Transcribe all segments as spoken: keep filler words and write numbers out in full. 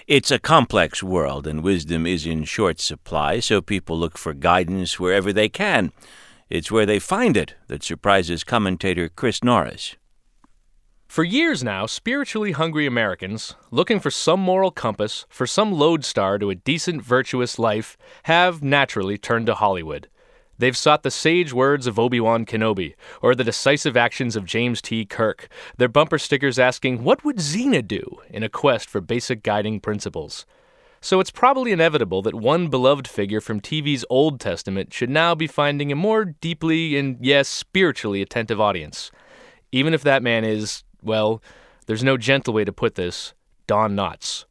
It's a complex world, and wisdom is in short supply, so people look for guidance wherever they can. It's where they find it that surprises commentator Chris Norris. For years now, spiritually hungry Americans, looking for some moral compass, for some lodestar to a decent, virtuous life, have naturally turned to Hollywood. They've sought the sage words of Obi-Wan Kenobi, or the decisive actions of James T. Kirk, their bumper stickers asking, "What would Xena do?" in a quest for basic guiding principles. So it's probably inevitable that one beloved figure from T V's Old Testament should now be finding a more deeply and, yes, spiritually attentive audience. Even if that man is, well, there's no gentle way to put this, Don Knotts.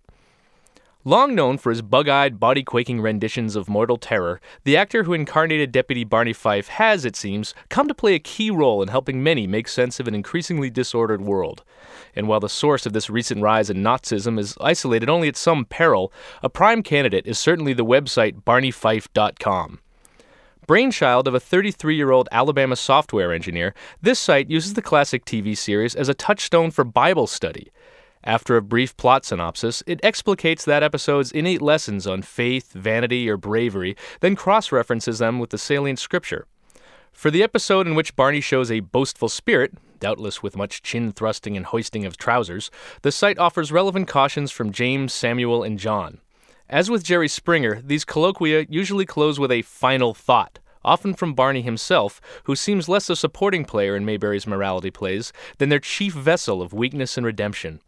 Long known for his bug-eyed, body-quaking renditions of mortal terror, the actor who incarnated Deputy Barney Fife has, it seems, come to play a key role in helping many make sense of an increasingly disordered world. And while the source of this recent rise in Nazism is isolated only at some peril, a prime candidate is certainly the website barney fife dot com. Brainchild of a thirty-three-year-old Alabama software engineer, this site uses the classic T V series as a touchstone for Bible study. After a brief plot synopsis, it explicates that episode's innate lessons on faith, vanity, or bravery, then cross-references them with the salient scripture. For the episode in which Barney shows a boastful spirit, doubtless with much chin-thrusting and hoisting of trousers, the site offers relevant cautions from James, Samuel, and John. As with Jerry Springer, these colloquia usually close with a final thought, often from Barney himself, who seems less a supporting player in Mayberry's morality plays than their chief vessel of weakness and redemption.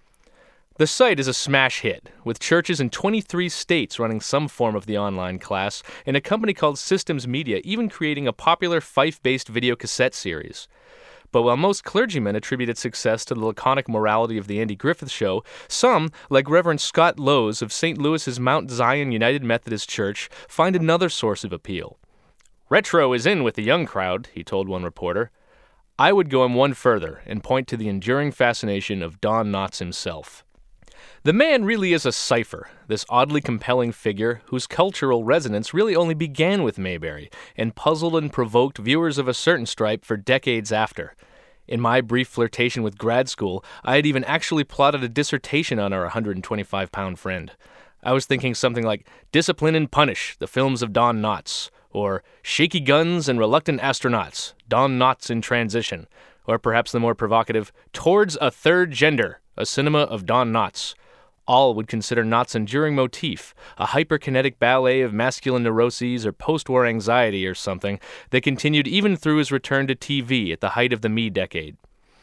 The site is a smash hit, with churches in twenty-three states running some form of the online class, and a company called Systems Media even creating a popular Fife-based video cassette series. But while most clergymen attribute its success to the laconic morality of the Andy Griffith Show, some, like Reverend Scott Lowes of Saint Louis's Mount Zion United Methodist Church, find another source of appeal. "Retro is in with the young crowd," he told one reporter. I would go him one further and point to the enduring fascination of Don Knotts himself. The man really is a cipher, this oddly compelling figure whose cultural resonance really only began with Mayberry and puzzled and provoked viewers of a certain stripe for decades after. In my brief flirtation with grad school, I had even actually plotted a dissertation on our one hundred twenty-five pound friend. I was thinking something like Discipline and Punish, the films of Don Knotts, or Shaky Guns and Reluctant Astronauts, Don Knotts in Transition, or perhaps the more provocative Towards a Third Gender, a cinema of Don Knotts. All would consider Knotts' enduring motif, a hyperkinetic ballet of masculine neuroses or post-war anxiety or something that continued even through his return to T V at the height of the me decade.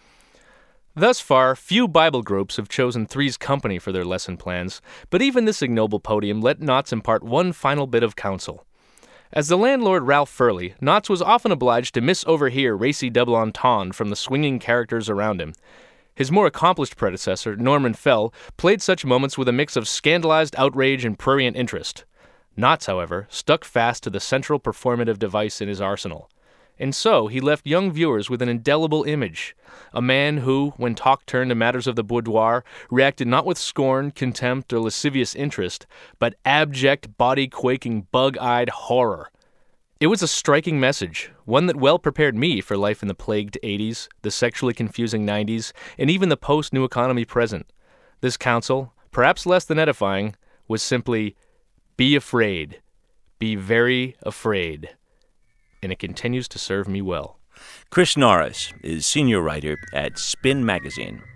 Thus far, few Bible groups have chosen Three's Company for their lesson plans, but even this ignoble podium let Knotts impart one final bit of counsel. As the landlord Ralph Furley, Knotts was often obliged to misoverhear racy double entendre from the swinging characters around him. His more accomplished predecessor, Norman Fell, played such moments with a mix of scandalized outrage and prurient interest. Knotts, however, stuck fast to the central performative device in his arsenal. And so he left young viewers with an indelible image, a man who, when talk turned to matters of the boudoir, reacted not with scorn, contempt, or lascivious interest, but abject, body-quaking, bug-eyed horror. It was a striking message, one that well prepared me for life in the plagued eighties, the sexually confusing nineties, and even the post-New Economy present. This counsel, perhaps less than edifying, was simply, be afraid. Be very afraid. And it continues to serve me well. Chris Norris is senior writer at Spin Magazine.